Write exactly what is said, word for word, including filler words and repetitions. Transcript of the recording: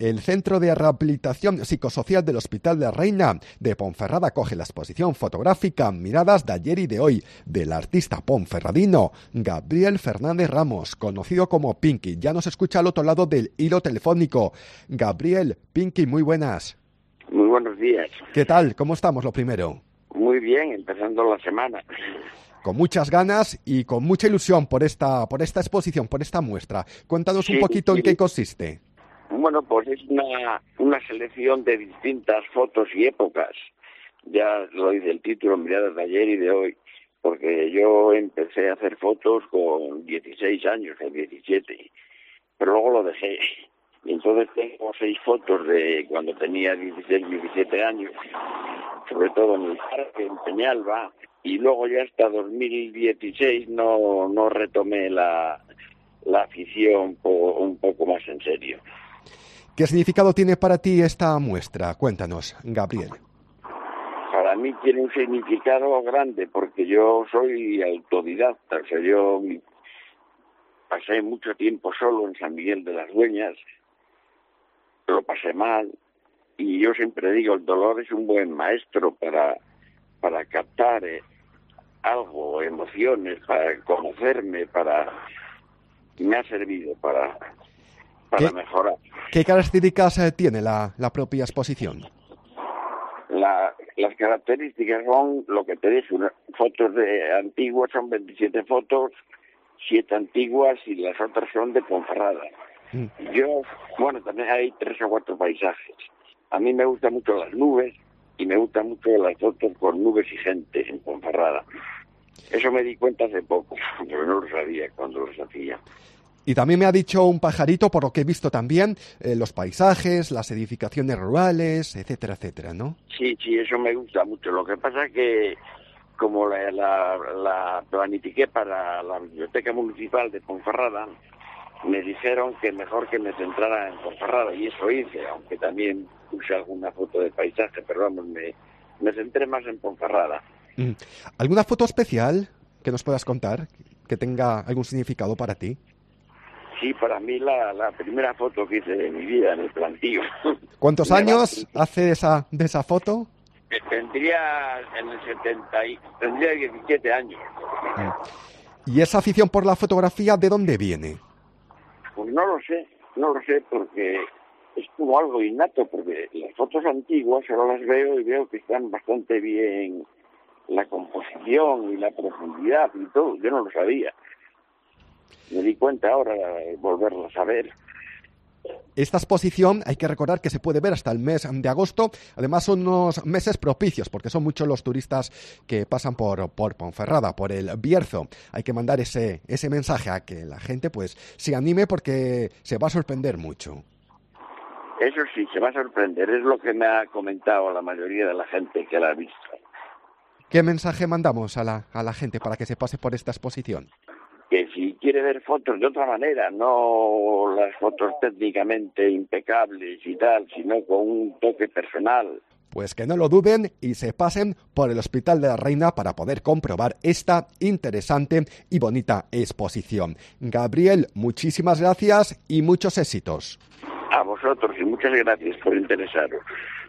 El Centro de Rehabilitación Psicosocial del Hospital de la Reina de Ponferrada acoge la exposición fotográfica Miradas de ayer y de hoy del artista ponferradino Gabriel Fernández Ramos, conocido como Pinky. Ya nos escucha al otro lado del hilo telefónico. Gabriel, Pinky, muy buenas. Muy buenos días. ¿Qué tal? ¿Cómo estamos, lo primero? Muy bien, empezando la semana. Con muchas ganas y con mucha ilusión por esta por esta exposición, por esta muestra. Cuéntanos sí, un poquito sí. en qué consiste. Bueno, pues es una, una selección de distintas fotos y épocas. Ya lo dice el título, Miradas de ayer y de hoy, porque yo empecé a hacer fotos con dieciséis años o diecisiete, pero luego lo dejé. Y entonces tengo seis fotos de cuando tenía dieciséis, diecisiete años, sobre todo en el parque, en Peñalba, y luego ya hasta dos mil dieciséis no, no retomé la, la afición po, un poco más en serio. ¿Qué significado tiene para ti esta muestra? Cuéntanos, Gabriel. Para mí tiene un significado grande porque yo soy autodidacta, o sea, yo pasé mucho tiempo solo en San Miguel de las Dueñas, lo pasé mal, y yo siempre digo, el dolor es un buen maestro para, para captar eh, algo, emociones, para conocerme, para me ha servido para... para ¿Qué, mejorar. ¿Qué características eh, tiene la, la propia exposición? La, las características son lo que te dije, una, fotos de antiguas, son veintisiete fotos, siete antiguas y las otras son de Ponferrada. Mm. Yo, bueno, también hay tres o cuatro paisajes. A mí me gustan mucho las nubes y me gustan mucho las fotos con nubes y gente en Ponferrada. Eso me di cuenta hace poco, pero no lo sabía cuando los hacía. Y también me ha dicho un pajarito, por lo que he visto también, eh, los paisajes, las edificaciones rurales, etcétera, etcétera, ¿no? Sí, sí, eso me gusta mucho. Lo que pasa es que, como la, la, la planifiqué para la Biblioteca Municipal de Ponferrada, me dijeron que mejor que me centrara en Ponferrada, y eso hice, aunque también puse alguna foto de paisaje, pero vamos, me, me centré más en Ponferrada. Mm. ¿Alguna foto especial que nos puedas contar, que tenga algún significado para ti? Sí, para mí la, la primera foto que hice de mi vida en el plantío. ¿Cuántos años hace de esa, de esa foto? Tendría en el setenta y tendría diecisiete años. ¿Y esa afición por la fotografía de dónde viene? Pues no lo sé, no lo sé, porque es como algo innato, porque las fotos antiguas ahora las veo y veo que están bastante bien la composición y la profundidad y todo, yo no lo sabía. Me di cuenta ahora de volverlo a ver. Esta exposición hay que recordar que se puede ver hasta el mes de agosto. Además son unos meses propicios porque son muchos los turistas que pasan por, por Ponferrada, por el Bierzo. Hay que mandar ese, ese mensaje a que la gente pues se anime porque se va a sorprender mucho. Eso sí, se va a sorprender. Es lo que me ha comentado la mayoría de la gente que la ha visto. ¿Qué mensaje mandamos a la, a la gente para que se pase por esta exposición? Que si quiere ver fotos de otra manera, no las fotos técnicamente impecables y tal, sino con un toque personal. Pues que no lo duden y se pasen por el Hospital de la Reina para poder comprobar esta interesante y bonita exposición. Gabriel, muchísimas gracias y muchos éxitos. A vosotros y muchas gracias por interesaros.